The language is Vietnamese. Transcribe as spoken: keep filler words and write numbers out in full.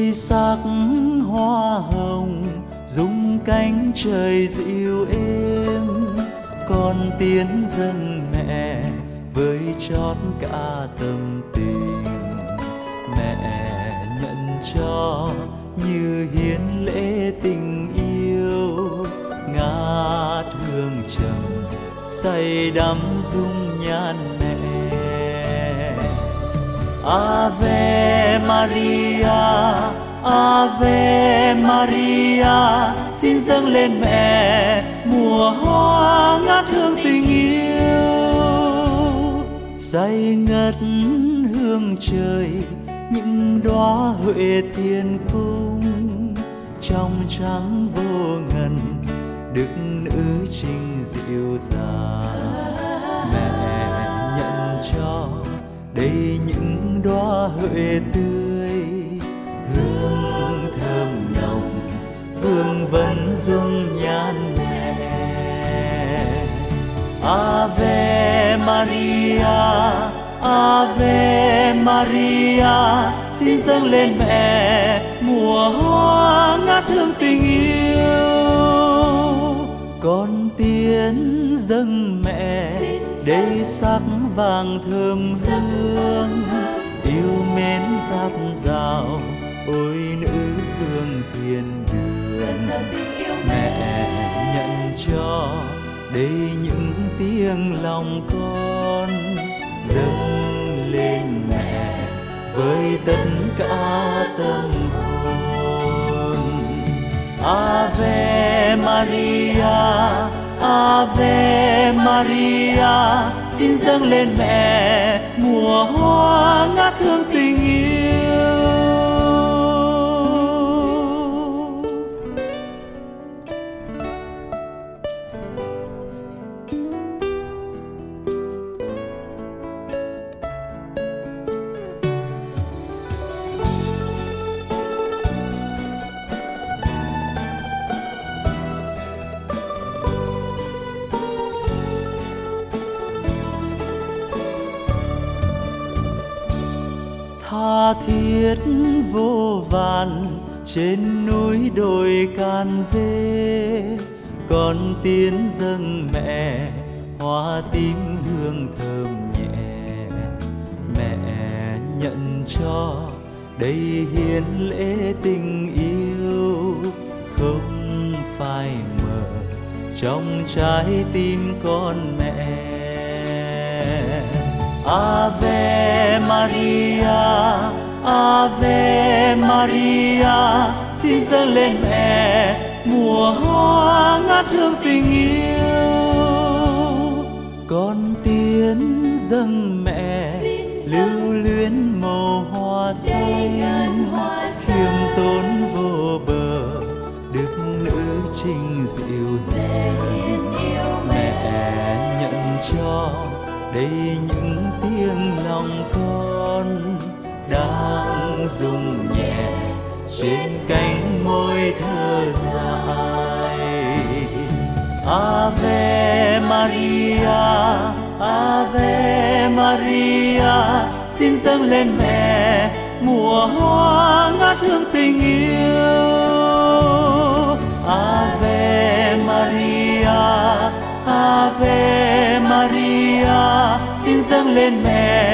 đôi sắc hoa hồng rung cánh trời dịu êm, con tiến dâng mẹ với chót cả tâm tình. Mẹ nhận cho như hiến lễ tình yêu, ngát hương trầm say đắm dung nhan mẹ. Ave Maria, Ave Maria, xin dâng lên mẹ mùa hoa ngát hương tình yêu. Say ngất hương trời những đóa huệ thiên cung, trong trắng vô ngần đức nữ trinh dịu dàng. Mẹ nhận cho đây những đóa huệ tươi, hương thơm nồng vương vấn dung nhan mẹ. Ave Maria, Ave Maria, xin dâng lên mẹ mùa hoa ngát hương tình yêu. Con tiến dâng mẹ đây sắc vàng thơm hương, yêu mến dạt dào ôi nữ vương thiên đường. Mẹ nhận cho đây những tiếng lòng con, dâng lên mẹ với tất cả tâm hồn. Ave Maria, Ave Maria, xin dâng lên mẹ mùa hoa ngát hương tình yêu. Tha thiết vô vàn trên núi đồi Can Vê, con tiến dâng mẹ hoa tím hương thơm nhẹ. Mẹ nhận cho đây hiến lễ tình yêu, không phai mờ trong trái tim con mẹ. Ave Maria, Ave Maria, xin dâng lên mẹ mùa hoa ngát hương tình yêu. Con tiến dâng mẹ lưu luyến màu hoa xanh, khiêm tốn vô bờ đức nữ trinh dịu hiền. Mẹ nhận cho đây những tiếng lòng con đang rung nhẹ trên cánh môi thơ dại. Ave Maria, Ave Maria, xin dâng lên mẹ mùa hoa ngát hương tình yêu. Ave Maria, Ave Maria, xin dâng lên mẹ